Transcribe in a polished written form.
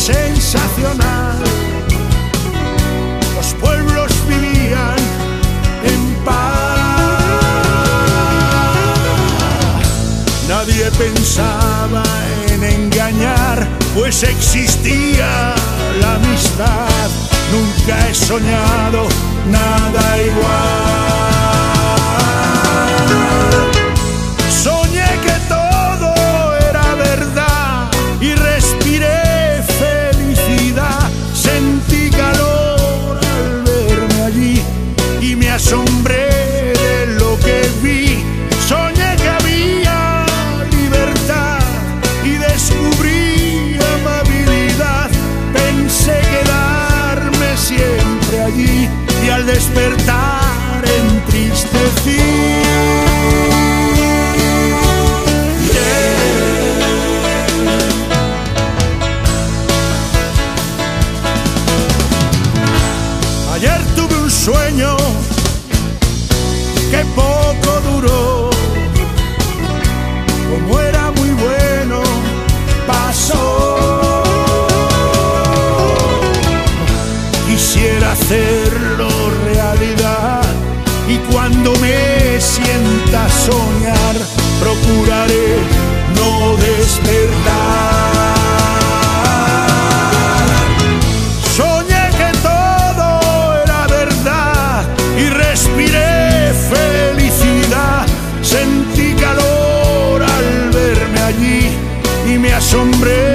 sensacional. Los pueblos vivían en paz. Nadie pensaba en engañar, pues existía la amistad. Nunca he soñado nada igual. Soñé que todo era verdad y respiré felicidad. Sentí calor al verme allí y me asombré de lo que vi. Soñé que había libertad y descubrí amabilidad. Pensé quedarme siempre allí y al despertar entristecí. Ayer tuve un sueño que poco duró. Como era muy bueno, pasó. Quisiera hacerlo realidad y cuando me sienta a soñar, procuraré no despertar. Soñé que todo era verdad y respiré felicidad. Sentí calor al verme allí y me asombré